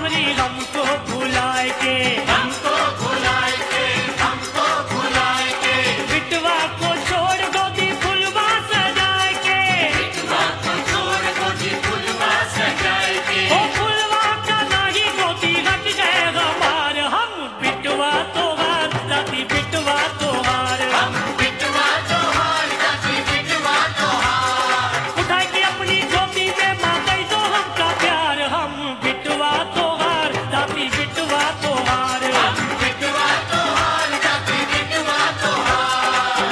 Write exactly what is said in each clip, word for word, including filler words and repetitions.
सावरी हमको भुलाए के, हमको भुलाए के, हमको भुलाए के, बिटवा को छोड़ गोदी फुलवा सजाए के, बिटवा को छोड़ गोदी फुलवा सजाए के, ओ फुलवा का नाही गोदी रट गए हमार, हम बिटवा तोहार दादी बिटवा तोहार, हम बिटवा तोहार दादी बिटवा तोहार, उठा के अपनी गोदी में मांगई दो हमका प्यार, हम बिटवा तोहार दादी बिटवा तोहार। हम बिटवा तोहार दादी बिटवा तोहार।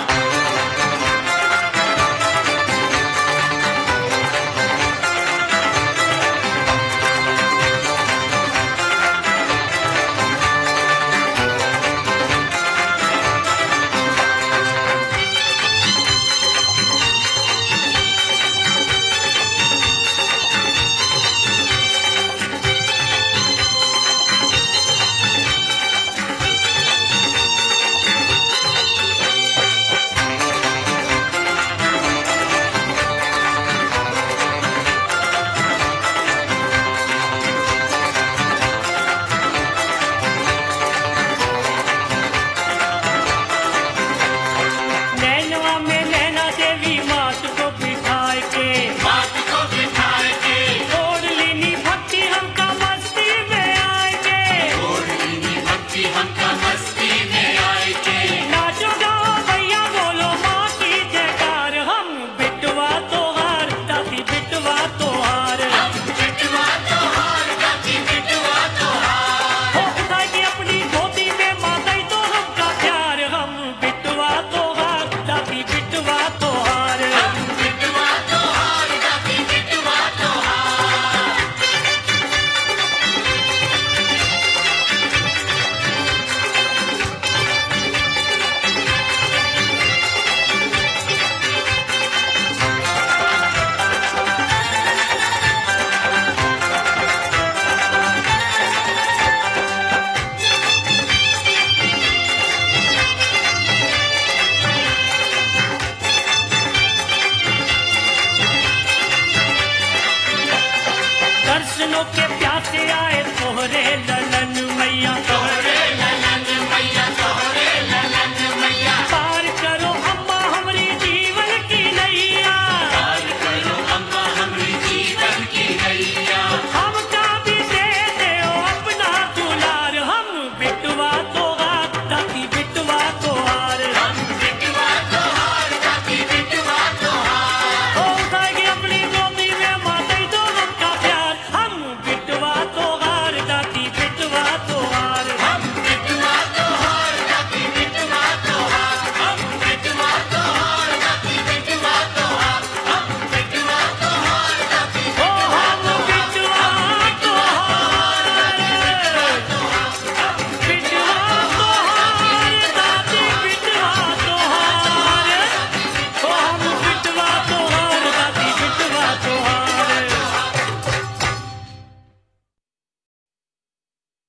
नैनवा में नैना देवी मात को बिठाए के, बात को बिठाए के, छोड़ लीनी भक्ति हमका मस्ती में आए के, छोड़ लीनी भक्ति हमका मस्ती में आए के, नाचो गाओ भैया बोलो माँ की जयकार, हम बिटवा तोहार दादी बिटवा तोहार। हम बिटवा तोहार दादी बिटवा तोहार, हो उठा के अपनी गोदी में मांगई तो हमका प्यार, हम बिटवा तोहार दादी बिटवा तोहार। हम बिटवा तोहार दादी बिटवा तोहार। दर्शनों के प्यासे आए तोहरे ललन मैया, तोहरे